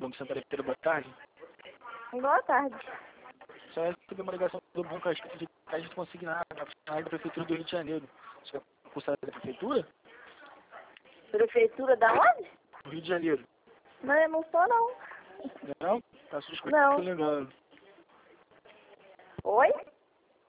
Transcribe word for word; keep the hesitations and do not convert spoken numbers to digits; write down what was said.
Banco Santa Leiteira, boa tarde. Boa tarde. Só recebi uma ligação do banco a respeito de crédito consignado na funcionária da Prefeitura do Rio de Janeiro. Você é concursado da Prefeitura? Prefeitura da onde? Do Rio de Janeiro. Não, eu não sou, não. Não? Tá suspeito Não. que eu tô ligando. Oi?